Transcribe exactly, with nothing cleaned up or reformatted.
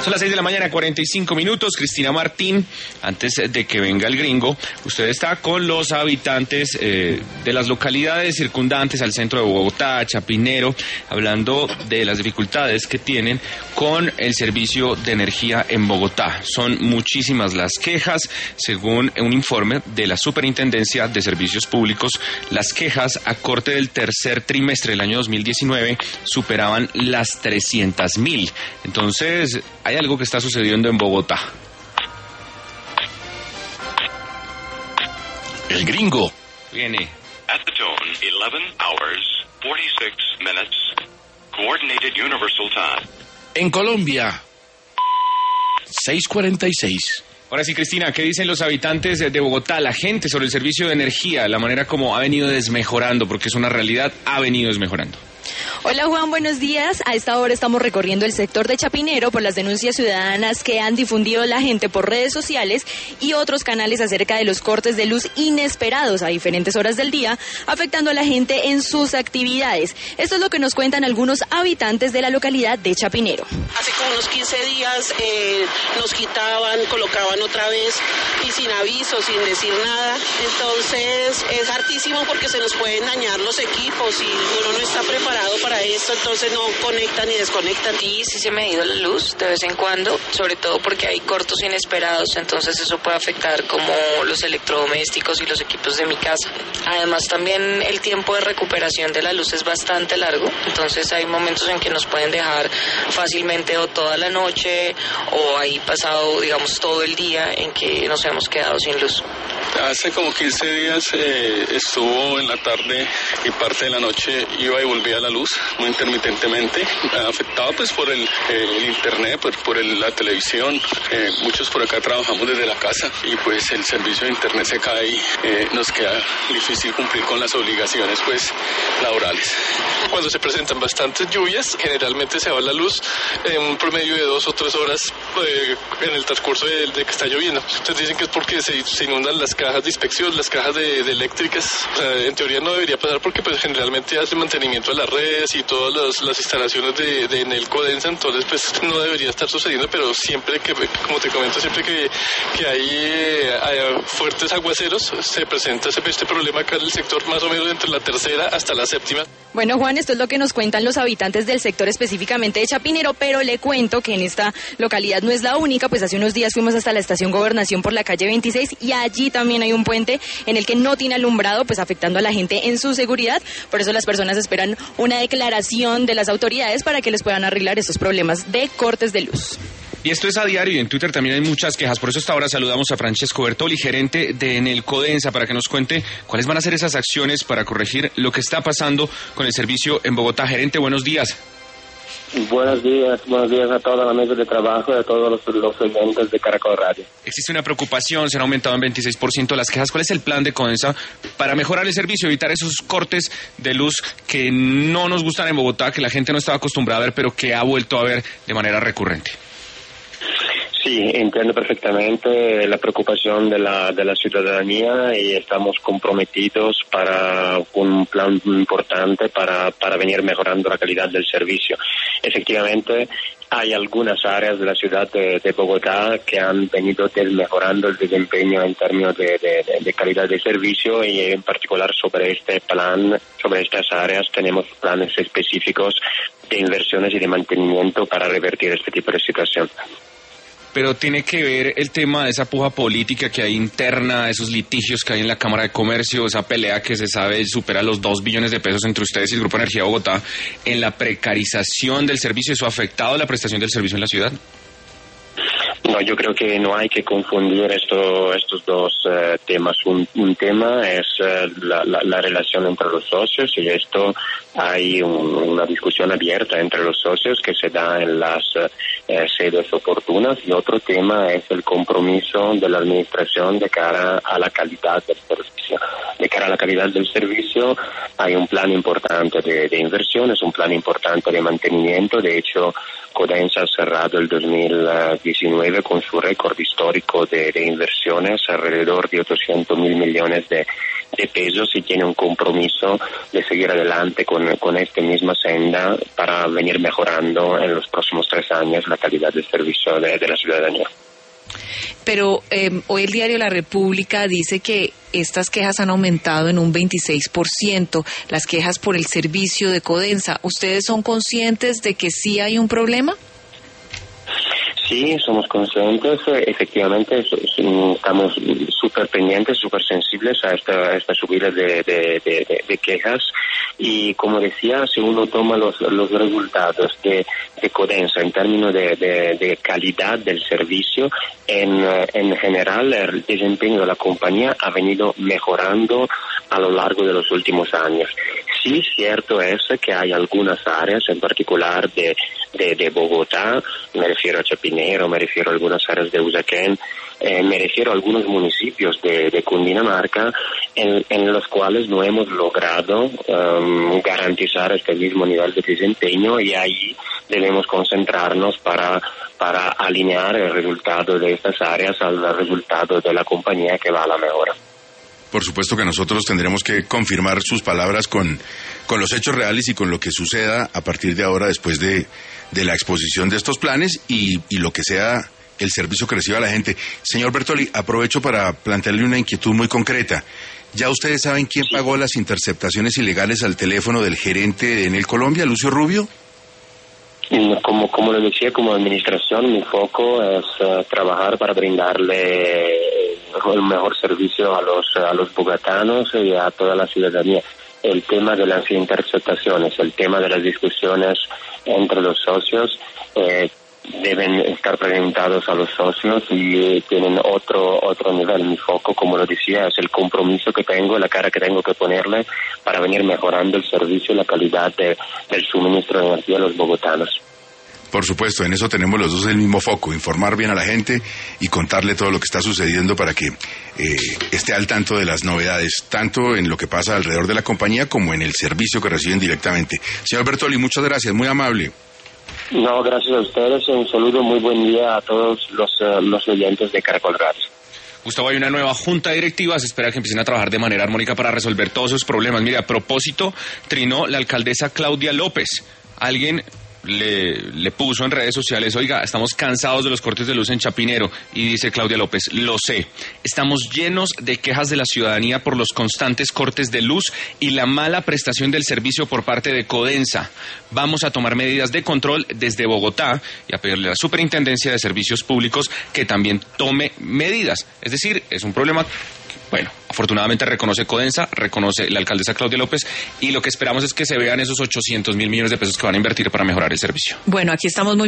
Son las seis de la mañana, cuarenta y cinco minutos. Cristina Martín, antes de que venga el gringo, usted está con los habitantes eh, de las localidades circundantes al centro de Bogotá, Chapinero, hablando de las dificultades que tienen con el servicio de energía en Bogotá. Son muchísimas las quejas, según un informe de la Superintendencia de Servicios Públicos. Las quejas a corte del tercer trimestre del año dos mil diecinueve superaban las trescientas mil. Entonces, hay algo que está sucediendo en Bogotá. El gringo. Viene. At the tone, eleven hours, forty-six minutes, Coordinated Universal Time. En Colombia, seis cuarenta y seis. Ahora sí, Cristina, ¿qué dicen los habitantes de Bogotá, la gente, sobre el servicio de energía, la manera como ha venido desmejorando, porque es una realidad, ha venido desmejorando? Hola Juan, buenos días. A esta hora estamos recorriendo el sector de Chapinero por las denuncias ciudadanas que han difundido la gente por redes sociales y otros canales acerca de los cortes de luz inesperados a diferentes horas del día, afectando a la gente en sus actividades. Esto es lo que nos cuentan algunos habitantes de la localidad de Chapinero. Hace como unos quince días eh, nos quitaban, colocaban otra vez y sin aviso, sin decir nada. Entonces es hartísimo porque se nos pueden dañar los equipos y uno no está preparado para esto, entonces no conectan ni desconectan. Sí, sí se me ha ido la luz de vez en cuando, sobre todo porque hay cortos inesperados, entonces eso puede afectar como los electrodomésticos y los equipos de mi casa. Además también el tiempo de recuperación de la luz es bastante largo, entonces hay momentos en que nos pueden dejar fácilmente o toda la noche o ahí pasado, digamos, todo el día en que nos hemos quedado sin luz. Hace como quince días eh, estuvo en la tarde y parte de la noche iba y volvía a la luz muy intermitentemente, afectado pues por el, el internet, por, por el, la televisión. Eh, muchos por acá trabajamos desde la casa y pues el servicio de internet se cae y eh, nos queda difícil cumplir con las obligaciones pues laborales. Cuando se presentan bastantes lluvias, generalmente se va la luz en un promedio de dos o tres horas eh, en el transcurso de, de que está lloviendo. Entonces dicen que es porque se, se inundan las cajas de inspección, las cajas de, de eléctricas. O sea, en teoría no debería pasar porque pues generalmente hace mantenimiento de las redes y todas las, las instalaciones de, de Enelco densa, entonces pues no debería estar sucediendo, pero siempre que, como te comento, siempre que, que hay, eh, hay fuertes aguaceros, se presenta este problema acá en el sector más o menos entre la tercera hasta la séptima. Bueno, Juan, esto es lo que nos cuentan los habitantes del sector específicamente de Chapinero, pero le cuento que en esta localidad no es la única, pues hace unos días fuimos hasta la estación Gobernación por la calle veintiséis y allí también hay un puente en el que no tiene alumbrado, pues afectando a la gente en su seguridad. Por eso las personas esperan una declaración de las autoridades para que les puedan arreglar estos problemas de cortes de luz. Y esto es a diario y en Twitter también hay muchas quejas. Por eso hasta ahora saludamos a Francesco Bertoli, gerente de Enelco Densa, para que nos cuente cuáles van a ser esas acciones para corregir lo que está pasando con el servicio en Bogotá. Gerente, buenos días. Buenos días, buenos días a toda la mesa de trabajo y a todos los, los oyentes de Caracol Radio. Existe una preocupación, se han aumentado en veintiséis por ciento las quejas. ¿Cuál es el plan de Codensa para mejorar el servicio, evitar esos cortes de luz que no nos gustan en Bogotá, que la gente no estaba acostumbrada a ver, pero que ha vuelto a ver de manera recurrente? Sí, entiendo perfectamente la preocupación de la, de la ciudadanía y estamos comprometidos para un plan importante para, para venir mejorando la calidad del servicio. Efectivamente, hay algunas áreas de la ciudad de, de Bogotá que han venido mejorando el desempeño en términos de, de, de calidad de servicio y en particular sobre este plan, sobre estas áreas tenemos planes específicos de inversiones y de mantenimiento para revertir este tipo de situación. Pero tiene que ver el tema de esa puja política que hay interna, esos litigios que hay en la Cámara de Comercio, esa pelea que se sabe supera los dos billones de pesos entre ustedes y el Grupo Energía Bogotá, en la precarización del servicio. ¿Eso ha afectado la prestación del servicio en la ciudad? No, yo creo que no hay que confundir esto, estos dos uh, temas. Un, un tema es uh, la, la, la relación entre los socios y esto hay un, una discusión abierta entre los socios que se da en las uh, eh, sedes oportunas y otro tema es el compromiso de la administración de cara a la calidad del servicio. De cara a la calidad del servicio hay un plan importante de, de inversiones, un plan importante de mantenimiento. De hecho, Codensa ha cerrado el dos mil diecinueve con su récord histórico de, de inversiones, alrededor de ochocientos mil millones de, de pesos, y tiene un compromiso de seguir adelante con, con esta misma senda para venir mejorando en los próximos tres años la calidad del servicio de, de la ciudadanía. Pero eh, hoy el diario La República dice que estas quejas han aumentado en un veintiséis por ciento, las quejas por el servicio de Codensa. ¿Ustedes son conscientes de que sí hay un problema? Sí, somos conscientes, efectivamente estamos súper pendientes, súper sensibles a esta, a esta subida de, de, de, de quejas, y como decía, si uno toma los, los resultados de, de Codensa en términos de, de, de calidad del servicio, en, en general el desempeño de la compañía ha venido mejorando a lo largo de los últimos años. Sí, cierto es que hay algunas áreas, en particular de, de, de Bogotá, me refiero a Chapinero, me refiero a algunas áreas de Usaquén, eh, me refiero a algunos municipios de, de Cundinamarca, en, en los cuales no hemos logrado um, garantizar este mismo nivel de desempeño, y ahí debemos concentrarnos para, para alinear el resultado de estas áreas al resultado de la compañía que va a la mejora. Por supuesto que nosotros tendremos que confirmar sus palabras con, con los hechos reales y con lo que suceda a partir de ahora, después de, de la exposición de estos planes y, y lo que sea el servicio que reciba la gente. Señor Bertoli, aprovecho para plantearle una inquietud muy concreta. ¿Ya ustedes saben quién pagó las interceptaciones ilegales al teléfono del gerente de Enel Colombia, Lucio Rubio? Como, como lo decía, como administración, mi foco es uh, trabajar para brindarle el mejor servicio a los, a los bogotanos y a toda la ciudadanía. El tema de las interceptaciones, el tema de las discusiones entre los socios, eh, deben estar presentados a los socios y tienen otro otro nivel. Mi foco, como lo decía, es el compromiso que tengo, la cara que tengo que ponerle para venir mejorando el servicio y la calidad de, del suministro de energía a los bogotanos. Por supuesto, en eso tenemos los dos el mismo foco, informar bien a la gente y contarle todo lo que está sucediendo para que eh, esté al tanto de las novedades, tanto en lo que pasa alrededor de la compañía como en el servicio que reciben directamente. Señor Bertoli, muchas gracias, muy amable. No, gracias a ustedes, un saludo, muy buen día a todos los, uh, los oyentes de Caracol Radio. Gustavo, hay una nueva junta directiva, se espera que empiecen a trabajar de manera armónica para resolver todos esos problemas. Mire, a propósito, trinó la alcaldesa Claudia López. Alguien le, le puso en redes sociales: oiga, estamos cansados de los cortes de luz en Chapinero. Y dice Claudia López: lo sé, estamos llenos de quejas de la ciudadanía por los constantes cortes de luz y la mala prestación del servicio por parte de Codensa. Vamos a tomar medidas de control desde Bogotá y a pedirle a la Superintendencia de Servicios Públicos que también tome medidas. Es decir, es un problema que, bueno, afortunadamente reconoce Codensa, reconoce la alcaldesa Claudia López, y lo que esperamos es que se vean esos ochocientos mil millones de pesos que van a invertir para mejorar el servicio. Bueno, aquí estamos muy